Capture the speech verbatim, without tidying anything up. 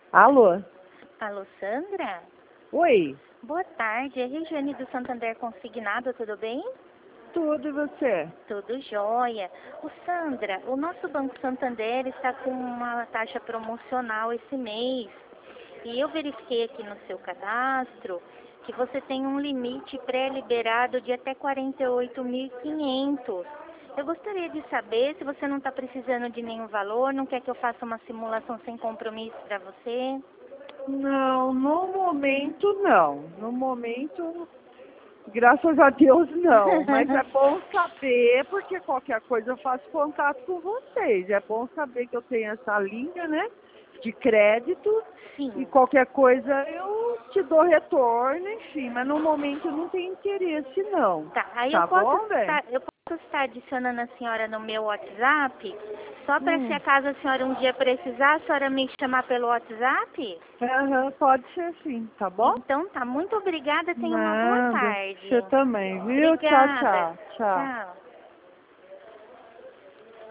Alô? Alô, Sandra? Oi, Boa tarde, é Regiane do Santander Consignado, tudo bem? tudo e você? Tudo jóia. Ô, Sandra, o nosso Banco Santander está com uma taxa promocional esse mês. E eu verifiquei aqui no seu cadastro que você tem um limite pré-liberado de até quarenta e oito mil e quinhentos. Eu gostaria de saber se você não está precisando de nenhum valor, não quer que eu faça uma simulação sem compromisso para você? Não, no momento não. No momento, graças a Deus não. Mas é bom saber, porque qualquer coisa eu faço contato com vocês. É bom saber que eu tenho essa linha, né? De crédito. E Sim. qualquer coisa eu te dou retorno, enfim. Mas no momento eu não tenho interesse não. Tá, aí eu Tá posso bom, bem? estar, eu posso estar adicionando a senhora no meu WhatsApp, só para se Hum. acaso a senhora um dia precisar, a senhora me chamar pelo WhatsApp? Aham, pode ser sim, tá bom? Então tá, muito obrigada, tenha uma boa Nada. Você tarde. também, viu? Tchau, Obrigada. tchau. Tchau. Tchau.